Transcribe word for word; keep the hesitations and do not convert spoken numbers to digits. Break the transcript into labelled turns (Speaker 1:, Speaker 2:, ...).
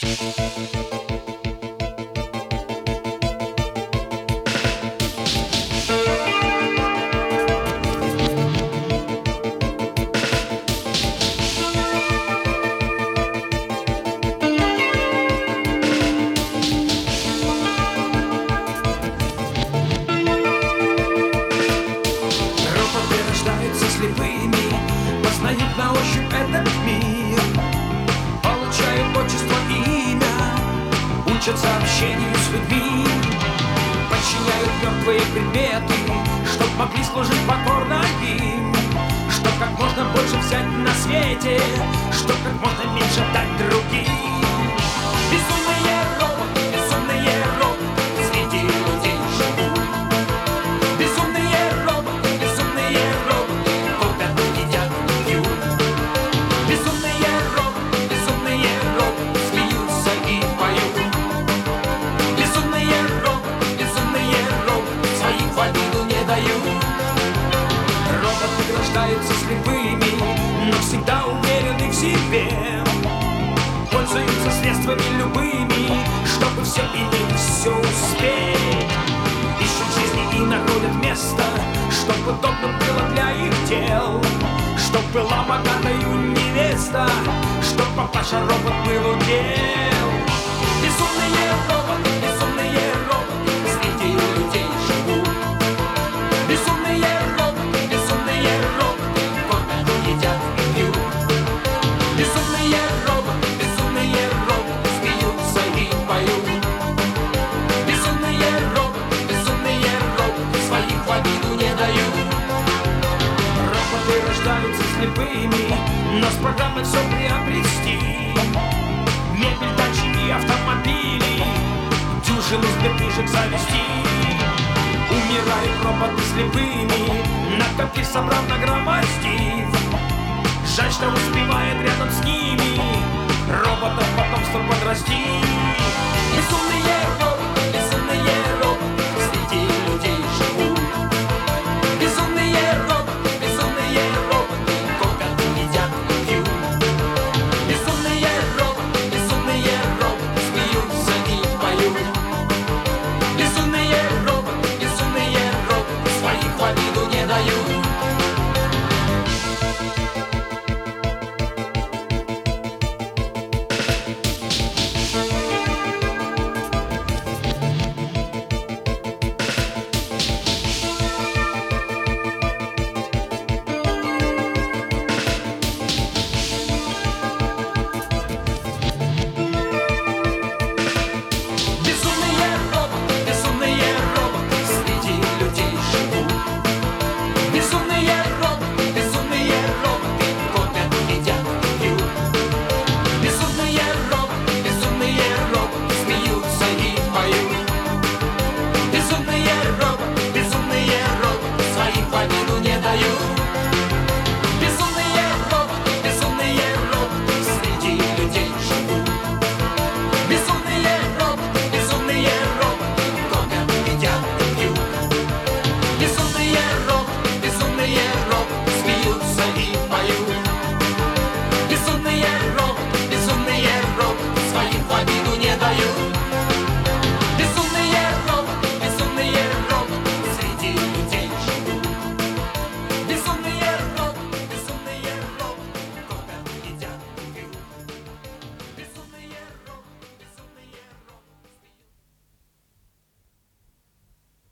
Speaker 1: Познают на ощупь этот мир, получают отчество и имя, учатся общению с людьми, подчиняют мертвые предметы, чтоб могли служить покорно им, чтоб как можно больше взять на свете, чтоб как можно меньше дать другим. Безумные роботы, безумные роботы среди людей живут. Безумные роботы, безумные роботы копят, едят, пьют. Безумные роботы, безумные роботы смеются и поют. Безумные роботы, безумные роботы своим в обиду не дают. Роботы рождаются слепыми, но всегда уверены в себе, пользуются средствами любыми, чтобы все иметь, все успеть. Ищут жизни и находят место, чтоб удобно было для их дел, чтоб была богатою невеста, чтоб папаша робот был удел. Безумные роботы, безумные роботы среди людей живут. Безумные роботы, безумные роботы кормят, едят и пьют. Безумные роботы, безумные роботы смеются и поют. Безумные роботы, безумные роботы своих в обиду не дают. Роботы рождаются слепыми, но с программой все приобрести. Мебель, дачи и автомобили, дюжину сберкнижек завести. Умирают роботы слепыми, накопив, собрав, нагромоздив. Жаль, что успевает